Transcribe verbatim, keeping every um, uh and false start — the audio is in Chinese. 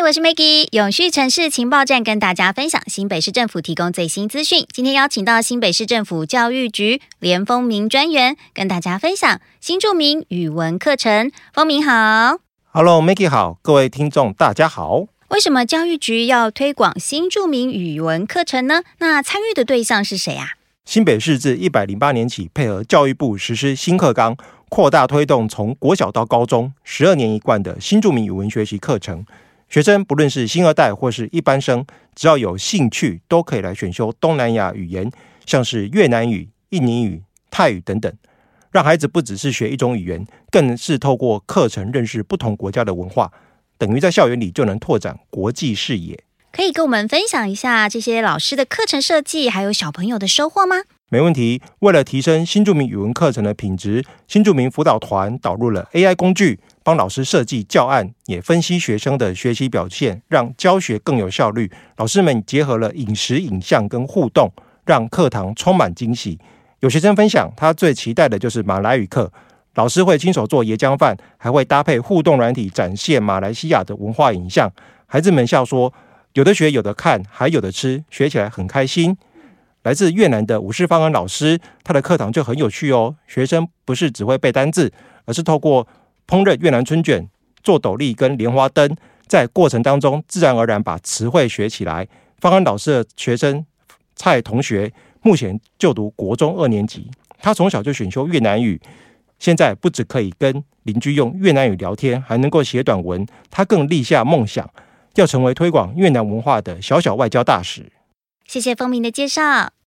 我是 Maggie， 永续城市情报站跟大家分享新北市政府提供最新资讯。今天邀请到新北市政府教育局连丰明专员跟大家分享新住民语文课程。丰明好。 Hello Maggie 好，各位听众大家好。 为什么教育局要推广新住民语文课程呢？那参与的对象是谁啊？ 新北市自一百零八年起配合教育部实施新课纲，扩大推动从国小到高中十二年一贯的新住民语文学习课程。学生不论是新二代或是一般生，只要有兴趣都可以来选修东南亚语言，像是越南语、印尼语、泰语等等，让孩子不只是学一种语言，更是透过课程认识不同国家的文化，等于在校园里就能拓展国际视野。 可以跟我们分享一下这些老师的课程设计还有小朋友的收获吗？ 没问题。为了提升新住民语文课程的品质，新住民辅导团导入了 A I 工具，帮老师设计教案，也分析学生的学习表现，让教学更有效率。老师们结合了饮食、影像跟互动，让课堂充满惊喜。有学生分享，他最期待的就是马来语课，老师会亲手做椰浆饭，还会搭配互动软体展现马来西亚的文化影像。孩子们笑说，有的学，有的看，还有的吃，学起来很开心。来自越南的武士方恩老师，他的课堂就很有趣哦。学生不是只会背单字，而是透过烹饪越南春卷、做斗笠跟莲花灯，在过程当中自然而然把词汇学起来。方恩老师的学生蔡同学目前就读国中二年级，他从小就选修越南语，现在不只可以跟邻居用越南语聊天，还能够写短文。他更立下梦想，要成为推广越南文化的小小外交大使。 谢谢丰明的介绍。